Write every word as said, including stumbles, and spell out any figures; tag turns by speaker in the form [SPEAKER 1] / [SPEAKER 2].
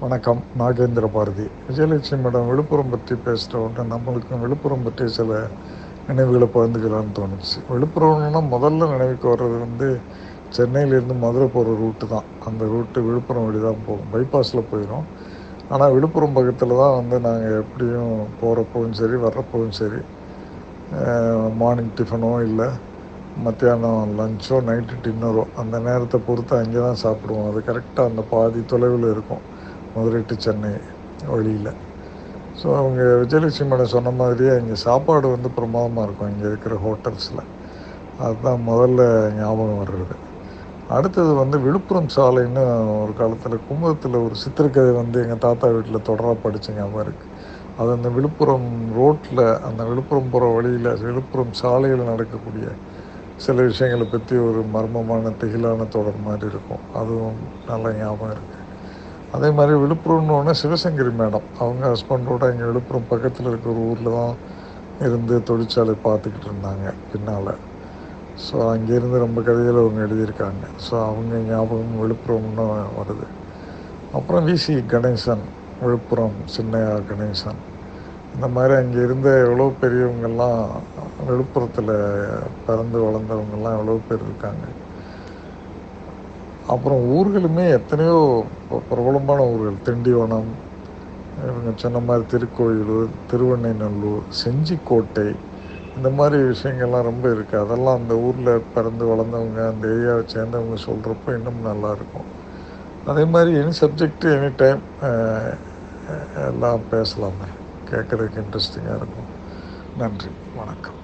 [SPEAKER 1] வணக்கம். நாகேந்திர பாரதி. விஜயலட்சுமி மேடம் விழுப்புரம் பற்றி பேசுகிற உடனே நம்மளுக்கும் விழுப்புரம் பற்றி சில நினைவுகளை பகிர்ந்துக்கலான்னு தோணுச்சு. விழுப்புரம்னா முதல்ல நினைவுக்கு வர்றது வந்து சென்னையிலேருந்து மதுரை போகிற ரூட்டு தான். அந்த ரூட்டு விழுப்புரம் வழி தான் போகும், பைபாஸில் போயிடும். ஆனால் விழுப்புரம் பக்கத்தில் தான் வந்து நாங்கள் எப்படியும் போகிறப்பவும் சரி வர்றப்பவும் சரி மார்னிங் டிஃபனோ இல்லை மத்தியானம் லஞ்சோ நைட்டு டின்னரோ அந்த நேரத்தை பொறுத்து அங்கே தான் சாப்பிடுவோம். அது கரெக்டாக அந்த பாதி தொலைவில் இருக்கும், மதுரை டு சென்னை வழியில். ஸோ அவங்க விஜயலட்சுமி மேடம் சொன்ன மாதிரியே இங்கே சாப்பாடு வந்து பிரமாதமாக இருக்கும் இங்கே இருக்கிற ஹோட்டல்ஸில். அதுதான் முதல்ல ஞாபகம் வர்றது. அடுத்தது வந்து விழுப்புரம் சாலைன்னு ஒரு காலத்தில் குமுதத்தில் ஒரு சித்திரக்கதை வந்து எங்கள் தாத்தா வீட்டில் தொடராக படித்த ஞாபகம் இருக்குது. அது அந்த விழுப்புரம் ரோட்டில், அந்த விழுப்புரம் போகிற வழியில் விழுப்புரம் சாலையில் நடக்கக்கூடிய சில விஷயங்களை பற்றி ஒரு மர்மமான திகிலான தொடர் மாதிரி இருக்கும். அதுவும் நல்ல ஞாபகம் இருக்குது. அதே மாதிரி விழுப்புரம்னு ஒன்று சிவசங்கரி மேடம் அவங்க ஹஸ்பண்டோட இங்கே விழுப்புரம் பக்கத்தில் இருக்கிற ஒரு ஊரில் தான் இருந்து தொழிற்சாலை பார்த்துக்கிட்டு இருந்தாங்க பின்னால். ஸோ அங்கேருந்து ரொம்ப கதைகள் அவங்க எழுதியிருக்காங்க. ஸோ அவங்க ஞாபகம் விழுப்புரம்னு வருது. அப்புறம் விசி கணேசன், விழுப்புரம் சின்னையா கணேசன், இந்த மாதிரி அங்கே இருந்த எவ்வளோ பெரியவங்கெல்லாம் விழுப்புரத்தில் பிறந்து வளர்ந்தவங்கெல்லாம் எவ்வளோ பேர் இருக்காங்க. அப்புறம் ஊர்களுமே எத்தனையோ பிரபலமான ஊர்கள், திண்டிவனம், இவங்க சொன்ன மாதிரி திருக்கோயிலூர், திருவெண்ணைநல்லூர், செஞ்சிக்கோட்டை, இந்த மாதிரி விஷயங்கள்லாம் ரொம்ப இருக்குது. அதெல்லாம் அந்த ஊரில் பிறந்து வளர்ந்தவங்க, அந்த ஏரியாவை சேர்ந்தவங்க சொல்கிறப்ப இன்னும் நல்லாயிருக்கும். அதே மாதிரி எனி சப்ஜெக்ட் எனி டைம் எல்லாம் பேசலாமே, கேட்குறதுக்கு இன்ட்ரெஸ்டிங்காக இருக்கும். நன்றி, வணக்கம்.